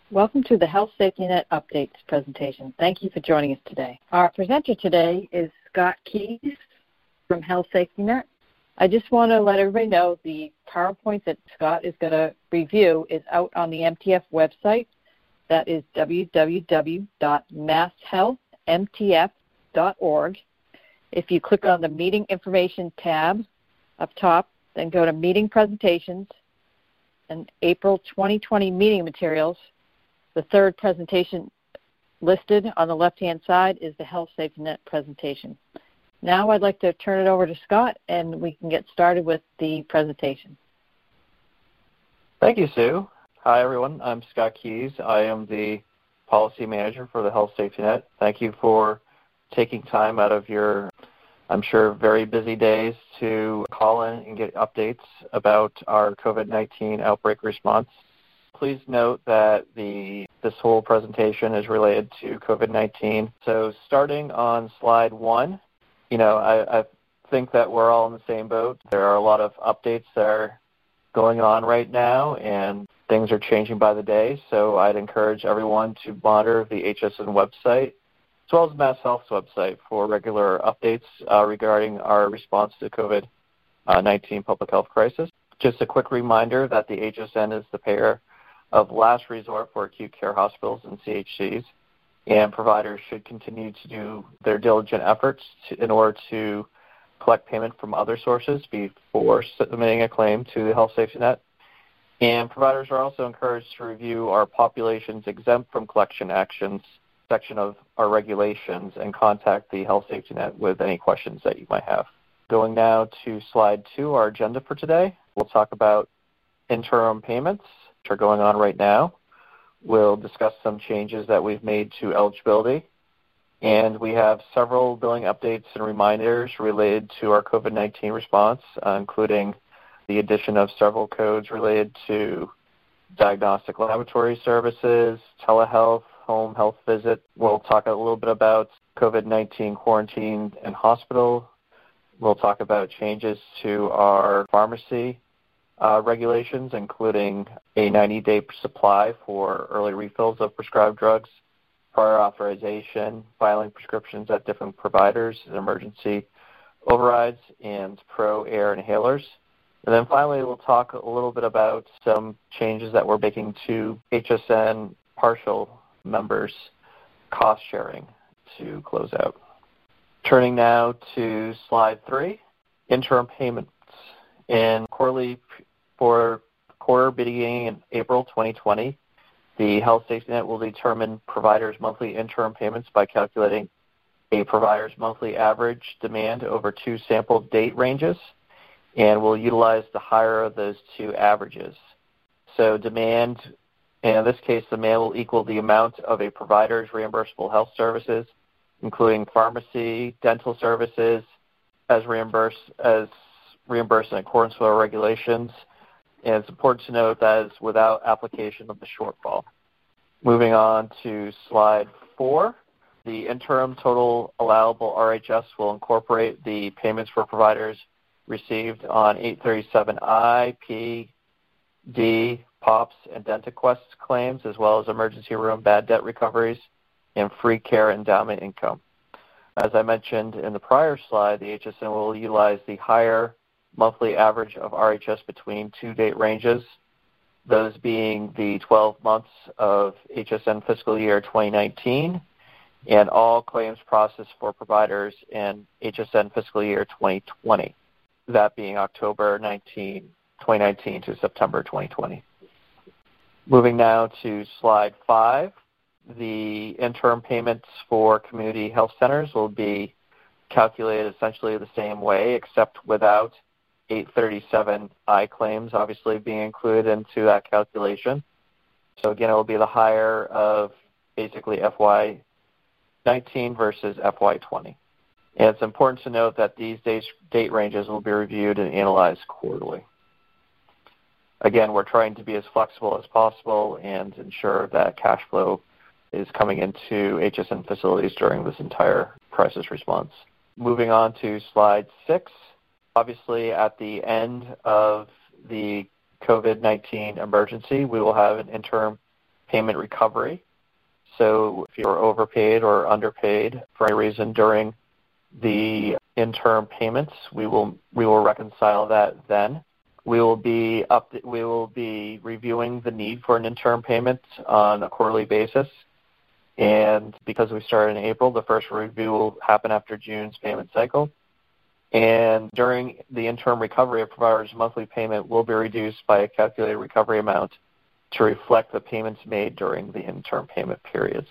Welcome to the Health Safety Net Updates presentation. Thank you for joining us today. Our presenter today is Scott Keys from Health Safety Net. I just want to let everybody know the PowerPoint that Scott is going to review is out on the MTF website. That is www.masshealthmtf.org. If you click on the Meeting Information tab up top, then go to Meeting Presentations and April 2020 Meeting Materials. The third presentation listed on the left-hand side is the Health Safety Net presentation. Now I'd like to turn it over to Scott, and we can get started with the presentation. Thank you, Sue. Hi, everyone. I'm Scott Keys. I am the Policy Manager for the Health Safety Net. Thank you for taking time out of your, I'm sure, very busy days to call in and get updates about our COVID-19 outbreak response. Please note that this whole presentation is related to COVID-19. So starting on slide 1, I think that we're all in the same boat. There are a lot of updates that are going on right now, and things are changing by the day. So I'd encourage everyone to monitor the HSN website, as well as Mass Health's website, for regular updates regarding our response to COVID-19 public health crisis. Just a quick reminder that the HSN is the payer of last resort for acute care hospitals and CHCs, and providers should continue to do their diligent efforts in order to collect payment from other sources before submitting a claim to the Health Safety Net. And providers are also encouraged to review our populations exempt from collection actions section of our regulations and contact the Health Safety Net with any questions that you might have. Going now to slide 2, our agenda for today. We'll talk about interim payments, which are going on right now. We'll discuss some changes that we've made to eligibility. And we have several billing updates and reminders related to our COVID-19 response, including the addition of several codes related to diagnostic laboratory services, telehealth, home health visit. We'll talk a little bit about COVID-19 quarantine and hospital. We'll talk about changes to our pharmacy regulations, including a 90-day supply for early refills of prescribed drugs, prior authorization, filing prescriptions at different providers, emergency overrides, and pro-air inhalers. And then finally, we'll talk a little bit about some changes that we're making to HSN partial members' cost sharing to close out. Turning now to slide 3, interim payments. For quarter beginning in April 2020, the Health Safety Net will determine providers' monthly interim payments by calculating a provider's monthly average demand over 2 sample date ranges, and will utilize the higher of those 2 averages. So demand, and in this case, demand will equal the amount of a provider's reimbursable health services, including pharmacy, dental services, as reimbursed in accordance with our regulations. And it's important to note that is without application of the shortfall. Moving on to slide 4, the interim total allowable RHS will incorporate the payments for providers received on 837I, P, D, POPs, and DentaQuest claims, as well as emergency room bad debt recoveries and free care endowment income. As I mentioned in the prior slide, the HSN will utilize the higher monthly average of RHS between 2 date ranges, those being the 12 months of HSN fiscal year 2019 and all claims processed for providers in HSN fiscal year 2020, that being October 2019 to September 2020. Moving now to slide 5, the interim payments for community health centers will be calculated essentially the same way, except without 837I claims obviously being included into that calculation. So again, it will be the higher of basically FY19 versus FY20. And it's important to note that these date ranges will be reviewed and analyzed quarterly. Again, we're trying to be as flexible as possible and ensure that cash flow is coming into HSN facilities during this entire crisis response. Moving on to slide 6. Obviously, at the end of the COVID-19 emergency, we will have an interim payment recovery. So if you're overpaid or underpaid for any reason during the interim payments, we will reconcile that then. We will be reviewing the need for an interim payment on a quarterly basis. And because we started in April, the first review will happen after June's payment cycle. And during the interim recovery, a provider's monthly payment will be reduced by a calculated recovery amount to reflect the payments made during the interim payment periods.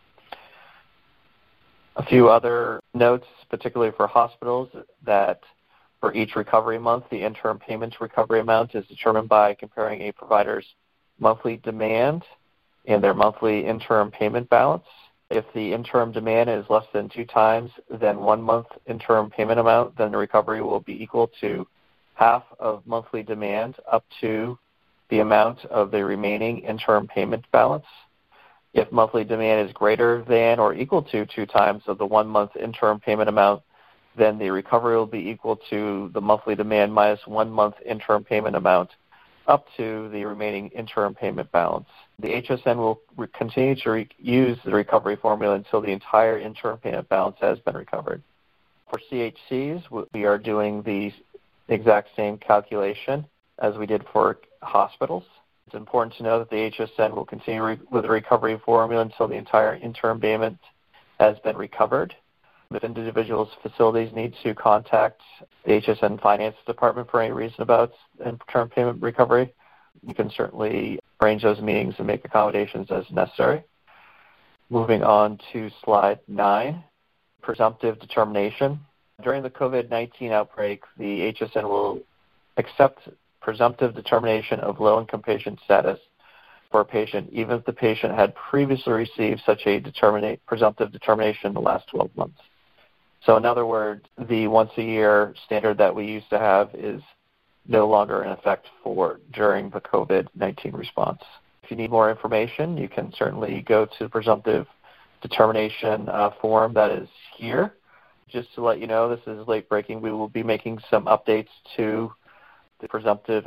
A few other notes, particularly for hospitals, that for each recovery month, the interim payments recovery amount is determined by comparing a provider's monthly demand and their monthly interim payment balance. If the interim demand is less than 2 times than 1 month interim payment amount, then the recovery will be equal to half of monthly demand up to the amount of the remaining interim payment balance. If monthly demand is greater than or equal to 2 times of the 1 month interim payment amount, then the recovery will be equal to the monthly demand minus 1 month interim payment amount up to the remaining interim payment balance. The HSN will continue to use the recovery formula until the entire interim payment balance has been recovered. For CHCs, we are doing the exact same calculation as we did for hospitals. It's important to know that the HSN will continue with the recovery formula until the entire interim payment has been recovered. If individuals' facilities need to contact the HSN Finance Department for any reason about interim payment recovery, you can certainly arrange those meetings and make accommodations as necessary. Moving on to slide 9, presumptive determination. During the COVID-19 outbreak, the HSN will accept presumptive determination of low-income patient status for a patient, even if the patient had previously received such a presumptive determination in the last 12 months. So in other words, the once-a-year standard that we used to have is no longer in effect during the COVID-19 response. If you need more information, you can certainly go to the presumptive determination form that is here. Just to let you know, this is late breaking. We will be making some updates to the presumptive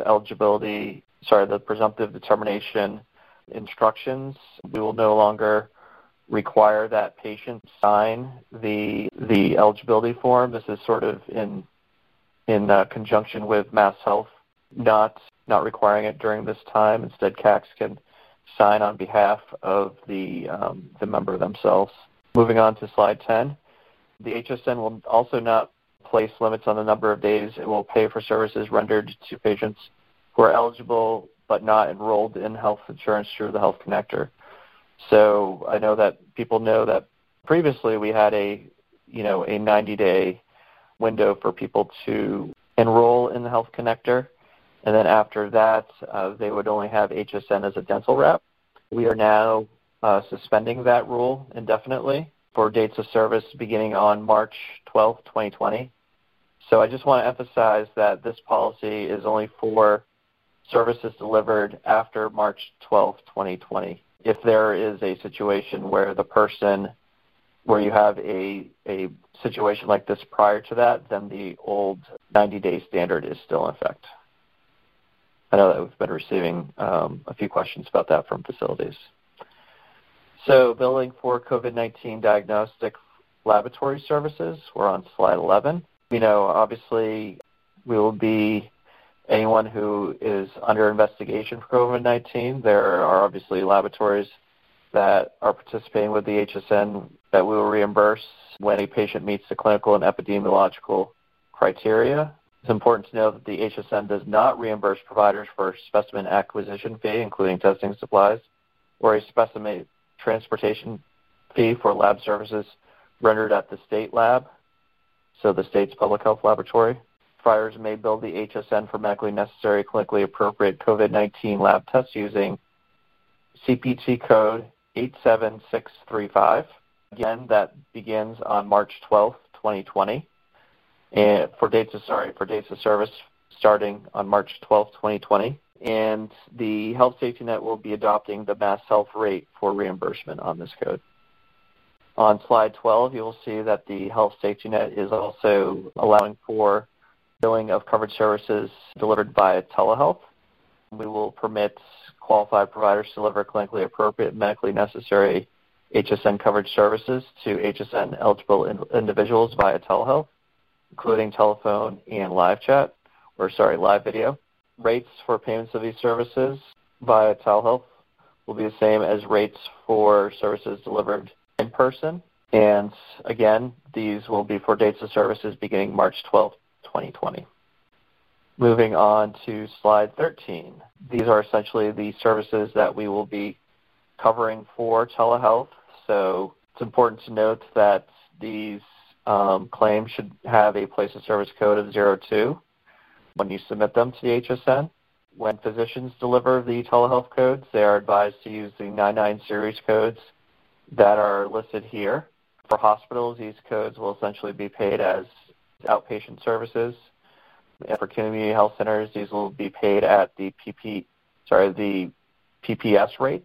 determination instructions. We will no longer require that patient sign the eligibility form. This is sort of in conjunction with MassHealth not requiring it during this time. Instead, CACs can sign on behalf of the member themselves. Moving on to slide 10, the HSN will also not place limits on the number of days it will pay for services rendered to patients who are eligible but not enrolled in health insurance through the Health Connector. So I know that people know that previously we had a 90-day window for people to enroll in the Health Connector, and then after that they would only have HSN as a dental rep. We are now suspending that rule indefinitely for dates of service beginning on March 12, 2020. So I just want to emphasize that this policy is only for services delivered after March 12, 2020. If there is a situation where you have a situation like this prior to that, then the old 90-day standard is still in effect. I know that we've been receiving a few questions about that from facilities. So billing for COVID-19 diagnostic laboratory services, we're on slide 11. Obviously, we will be anyone who is under investigation for COVID-19. There are obviously laboratories that are participating with the HSN that we will reimburse when a patient meets the clinical and epidemiological criteria. It's important to know that the HSN does not reimburse providers for specimen acquisition fee, including testing supplies, or a specimen transportation fee for lab services rendered at the state lab, so the state's public health laboratory. Providers may bill the HSN for medically necessary, clinically appropriate COVID-19 lab tests using CPT code 87635. Again, that begins on March 12th, 2020. And for dates of service starting on March 12th, 2020. And the Health Safety Net will be adopting the MassHealth rate for reimbursement on this code. On slide 12, you will see that the Health Safety Net is also allowing for billing of covered services delivered by telehealth. We will permit qualified providers to deliver clinically appropriate, medically necessary HSN coverage services to HSN eligible individuals via telehealth, including telephone and live video. Rates for payments of these services via telehealth will be the same as rates for services delivered in person. And again, these will be for dates of services beginning March 12, 2020. Moving on to slide 13. These are essentially the services that we will be covering for telehealth. So it's important to note that these claims should have a place of service code of 02 when you submit them to the HSN. When physicians deliver the telehealth codes, they are advised to use the 99 series codes that are listed here. For hospitals, these codes will essentially be paid as outpatient services. And for community health centers, these will be paid at the PPS rate,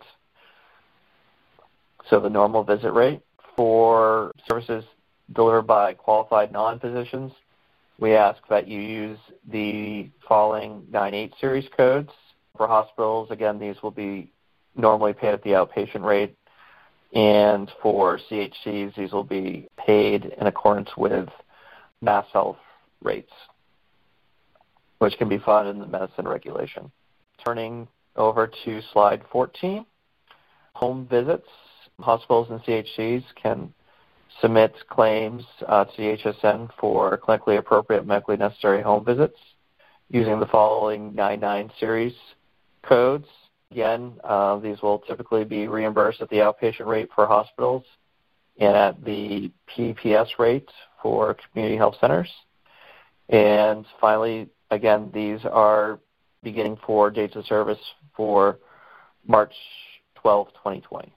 so the normal visit rate. For services delivered by qualified non-physicians, we ask that you use the following 98 series codes. For hospitals, again, these will be normally paid at the outpatient rate. And for CHCs, these will be paid in accordance with MassHealth rates, which can be found in the medicine regulation. Turning over to slide 14, home visits. Hospitals and CHCs can submit claims to the HSN for clinically appropriate, medically necessary home visits using the following 99 series codes. Again, these will typically be reimbursed at the outpatient rate for hospitals and at the PPS rate for community health centers. And finally, again, these are beginning for dates of service for March 12, 2020.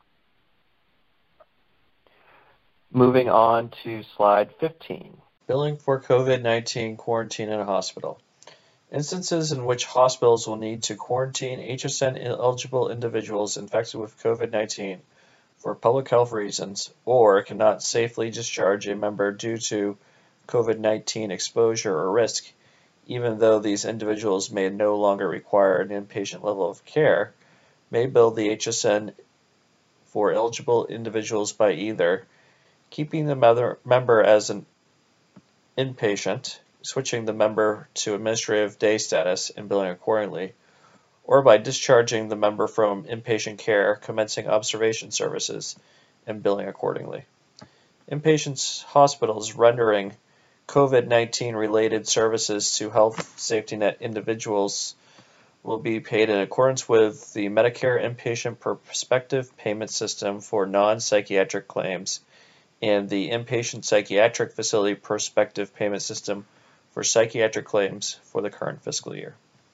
Moving on to slide 15. Billing for COVID-19 quarantine in a hospital. Instances in which hospitals will need to quarantine HSN-eligible individuals infected with COVID-19 for public health reasons or cannot safely discharge a member due to COVID-19 exposure or risk, even though these individuals may no longer require an inpatient level of care, may bill the HSN for eligible individuals by either keeping the member as an inpatient, switching the member to administrative day status and billing accordingly, or by discharging the member from inpatient care, commencing observation services, and billing accordingly. Inpatient hospitals rendering COVID-19 related services to health safety net individuals will be paid in accordance with the Medicare Inpatient Prospective Payment System for non-psychiatric claims and the Inpatient Psychiatric Facility Prospective Payment System for psychiatric claims for the current fiscal year.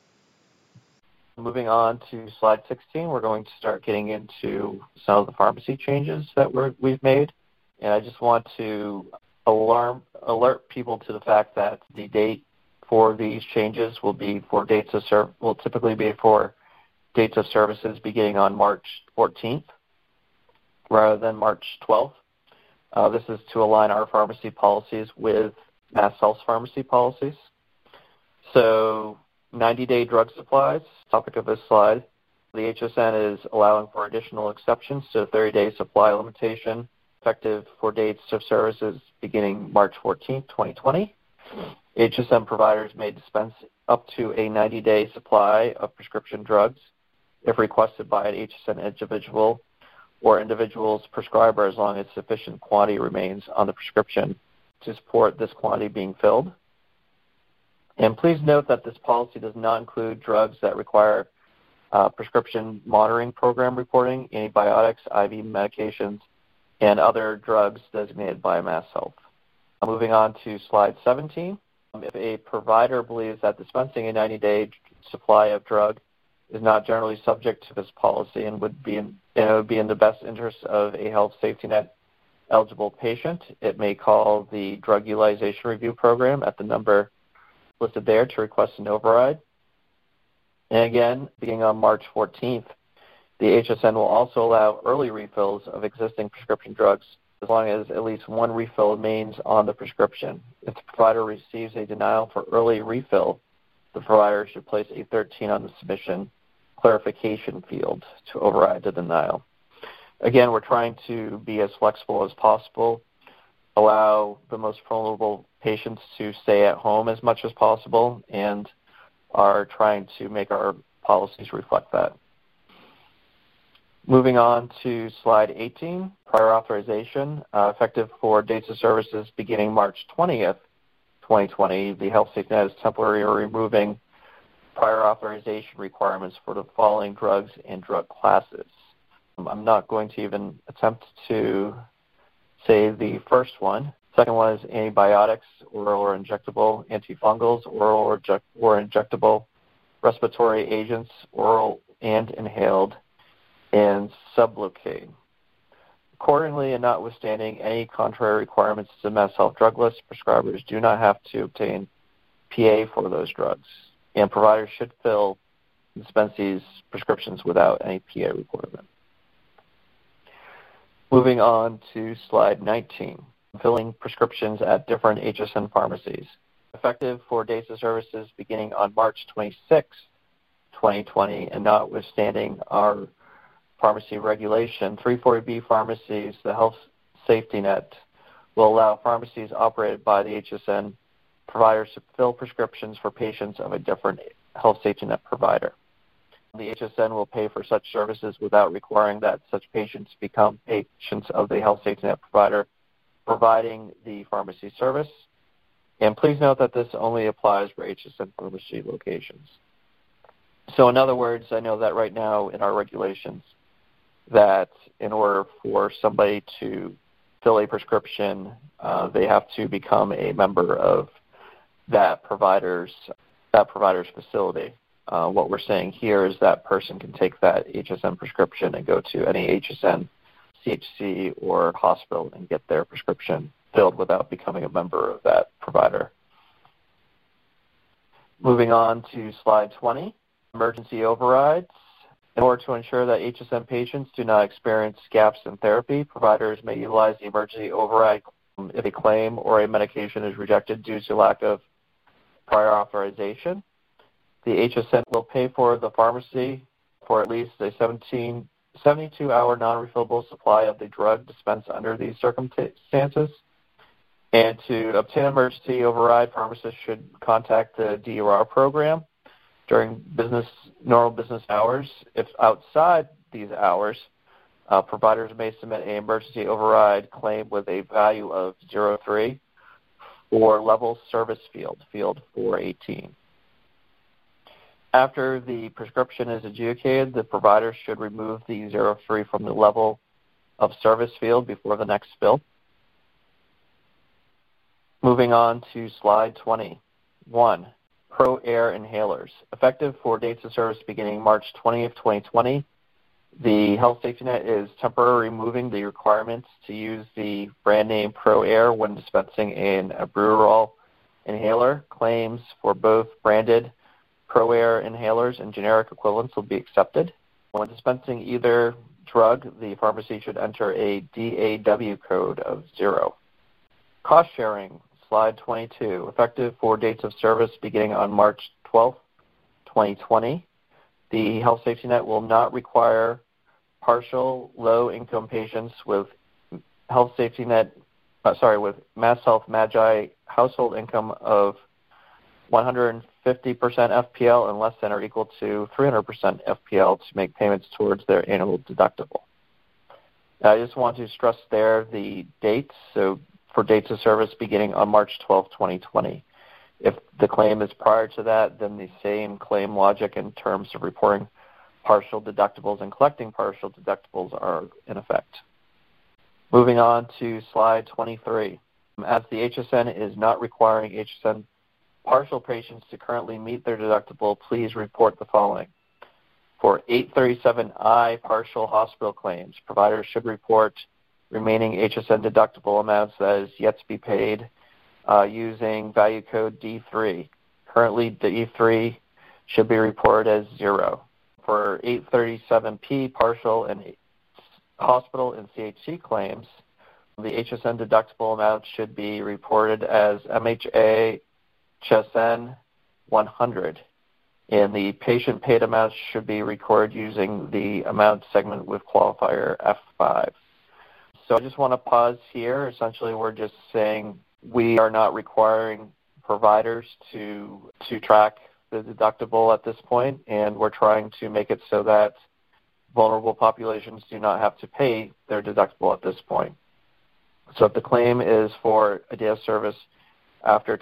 Moving on to slide 16, we're going to start getting into some of the pharmacy changes that we've made. And I just want to alert people to the fact that the date for these changes will be for typically be for dates of services beginning on March 14th rather than March 12th. This is to align our pharmacy policies with MassHealth's pharmacy policies. So 90-day drug supplies, topic of this slide. The HSN is allowing for additional exceptions to the 30-day supply limitation effective for dates of services beginning March 14, 2020. HSN providers may dispense up to a 90-day supply of prescription drugs if requested by an HSN individual or individual's prescriber as long as sufficient quantity remains on the prescription to support this quantity being filled. And please note that this policy does not include drugs that require prescription monitoring program reporting, antibiotics, IV medications, and other drugs designated by MassHealth. Moving on to slide 17. If a provider believes that dispensing a 90-day supply of drug is not generally subject to this policy and would be in the best interest of a health safety net eligible patient, it may call the Drug Utilization Review Program at the number listed there to request an override. And again, beginning on March 14th, the HSN will also allow early refills of existing prescription drugs as long as at least one refill remains on the prescription. If the provider receives a denial for early refill, the provider should place a 13 on the submission, clarification field to override the denial. Again, we're trying to be as flexible as possible, allow the most vulnerable patients to stay at home as much as possible, and are trying to make our policies reflect that. Moving on to slide 18, prior authorization, effective for dates of services beginning March 20th, 2020. The Health Safety Net is temporarily removing prior authorization requirements for the following drugs and drug classes. I'm not going to even attempt to say the first one. Second one is antibiotics, oral or injectable, antifungals, oral or injectable, respiratory agents, oral and inhaled, and Sublocade. Accordingly, and notwithstanding any contrary requirements to the Mass Health drug list, prescribers do not have to obtain PA for those drugs, and providers should fill and dispense these prescriptions without any PA requirement. Moving on to slide 19, filling prescriptions at different HSN pharmacies. Effective for dates of services beginning on March 26, 2020, and notwithstanding our pharmacy regulation, 340B pharmacies, the Health Safety Net, will allow pharmacies operated by the HSN providers to fill prescriptions for patients of a different Health Safety Net provider. The HSN will pay for such services without requiring that such patients become patients of the Health Safety Net provider providing the pharmacy service. And please note that this only applies for HSN pharmacy locations. So in other words, I know that right now in our regulations that in order for somebody to fill a prescription, they have to become a member of that provider's facility. What we're saying here is that person can take that HSN prescription and go to any HSN, CHC, or hospital and get their prescription filled without becoming a member of that provider. Moving on to slide 20, emergency overrides. In order to ensure that HSN patients do not experience gaps in therapy, providers may utilize the emergency override if a claim or a medication is rejected due to lack of prior authorization. The HSN will pay for the pharmacy for at least a 72-hour non-refillable supply of the drug dispensed under these circumstances. And to obtain emergency override, pharmacists should contact the DUR program during normal business hours. If outside these hours, providers may submit an emergency override claim with a value of 03 for level service field 418. After the prescription is adjudicated, the provider should remove the 03 from the level of service field before the next bill. Moving on to slide 21, ProAir inhalers. Effective for dates of service beginning March 20th, 2020, the Health Safety Net is temporarily removing the requirements to use the brand name ProAir when dispensing an albuterol inhaler. Claims for both branded ProAir inhalers and generic equivalents will be accepted. When dispensing either drug, the pharmacy should enter a DAW code of 0. Cost sharing, slide 22. Effective for dates of service beginning on March 12th, 2020. The Health Safety Net will not require partial low-income patients with with Mass Health Magi household income of 150% FPL and less than or equal to 300% FPL to make payments towards their annual deductible. I just want to stress there the dates. So for dates of service beginning on March 12, 2020. If the claim is prior to that, then the same claim logic in terms of reporting partial deductibles and collecting partial deductibles are in effect. Moving on to slide 23. As the HSN is not requiring HSN partial patients to currently meet their deductible, please report the following. For 837I partial hospital claims, providers should report remaining HSN deductible amounts that is yet to be paid using value code D3. Currently, D3 should be reported as 0. For 837P partial and hospital and CHC claims, the HSN deductible amount should be reported as MHA HSN 100. and the patient paid amounts should be recorded using the amount segment with qualifier F5. So I just want to pause here. Essentially, we're just saying we are not requiring providers to track the deductible at this point, and we're trying to make it so that vulnerable populations do not have to pay their deductible at this point. So if the claim is for a day of service after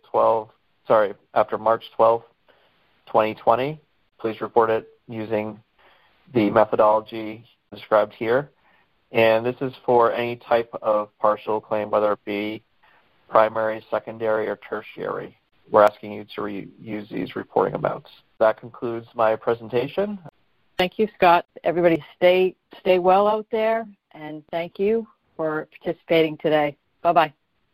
March 12th, 2020, please report it using the methodology described here. And this is for any type of partial claim, whether it be primary, secondary, or tertiary. We're asking you to use these reporting amounts. That concludes my presentation. Thank you, Scott. Everybody stay well out there, and thank you for participating today. Bye-bye.